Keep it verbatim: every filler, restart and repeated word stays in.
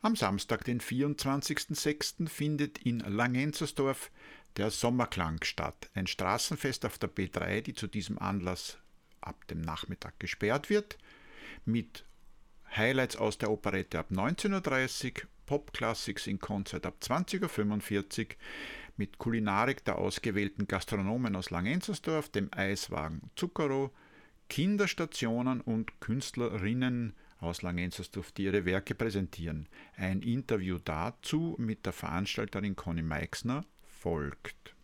Am Samstag, den vierundzwanzigsten sechsten findet in Langenzersdorf der Sommerklang statt, ein Straßenfest auf der B drei, die zu diesem Anlass ab dem Nachmittag gesperrt wird, mit Highlights aus der Operette ab neunzehn Uhr dreißig, Pop-Classics in Konzert ab zwanzig Uhr fünfundvierzig, mit Kulinarik der ausgewählten Gastronomen aus Langenzersdorf, dem Eiswagen Zucchero, Kinderstationen und Künstlerinnen aus Langenzersdorf, die ihre Werke präsentieren. Ein Interview dazu mit der Veranstalterin Conny Meixner folgt.